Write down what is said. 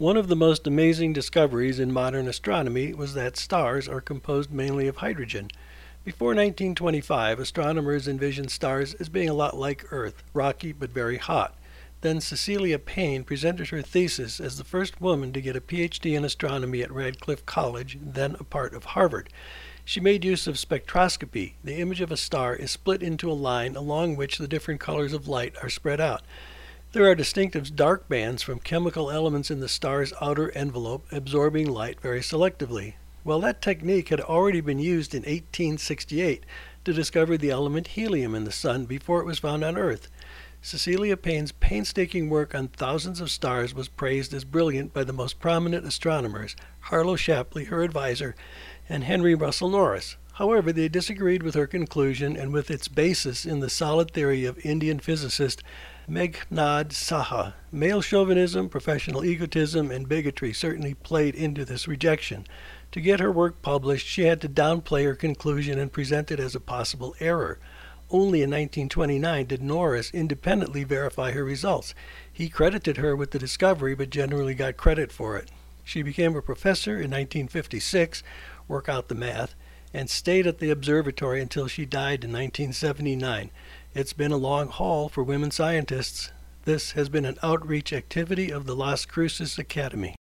One of the most amazing discoveries in modern astronomy was that stars are composed mainly of hydrogen. Before 1925, astronomers envisioned stars as being a lot like Earth, rocky but very hot. Then Cecilia Payne presented her thesis as the first woman to get a PhD in astronomy at Radcliffe College, then a part of Harvard. She made use of spectroscopy. The image of a star is split into a line along which the different colors of light are spread out. There are distinctive dark bands from chemical elements in the star's outer envelope absorbing light very selectively. Well, that technique had already been used in 1868 to discover the element helium in the sun before it was found on Earth. Cecilia Payne's painstaking work on thousands of stars was praised as brilliant by the most prominent astronomers, Harlow Shapley, her advisor, and Henry Russell Norris. However, they disagreed with her conclusion and with its basis in the solid theory of Indian physicist Meghnad Saha. Male chauvinism, professional egotism, and bigotry certainly played into this rejection. To get her work published, she had to downplay her conclusion and present it as a possible error. Only in 1929 did Norris independently verify her results. He credited her with the discovery, but generally got credit for it. She became a professor in 1956, work out the math, and stayed at the observatory until she died in 1979. It's been a long haul for women scientists. This has been an outreach activity of the Las Cruces Academy.